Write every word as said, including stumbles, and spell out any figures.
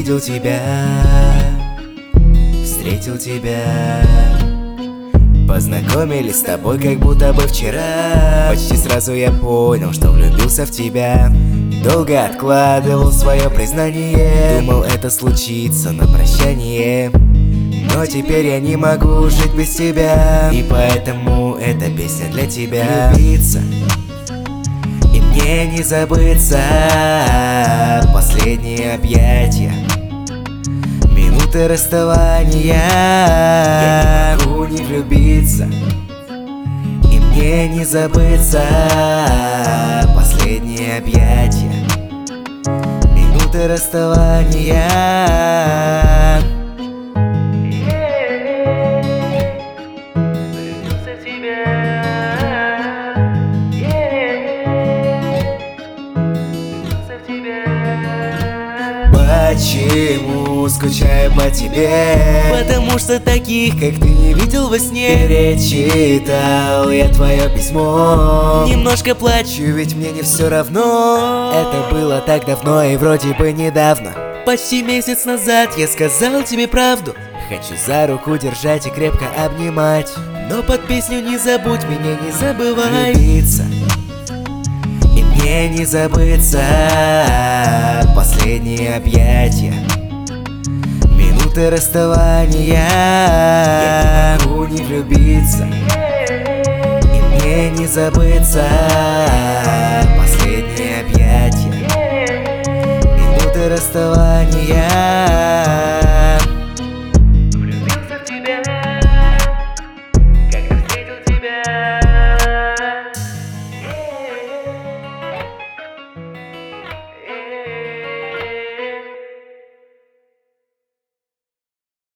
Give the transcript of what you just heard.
увидел тебя, встретил тебя. Познакомились с тобой, как будто бы вчера. Почти сразу я понял, что влюбился в тебя. Долго откладывал свое признание, думал, это случится на прощание. Но теперь я не могу жить без тебя, и поэтому эта песня для тебя. Влюбиться и мне не забыться, последние объятия, минуты расставания. Я не могу не влюбиться и мне не забыться, последние объятия, минуты расставания. Почему скучаю по тебе? Потому что таких, как ты, не видел во сне. Перечитал я твое письмо, немножко плачу, ведь мне не все равно. Это было так давно и вроде бы недавно. Почти месяц назад я сказал тебе правду. Хочу за руку держать и крепко обнимать, но под песню не забудь меня, не забывай. Влюбиться и мне не забыться, последние объятия, минуты расставания. Я не могу не влюбиться и мне не забыться, последние объятия, минуты расставания.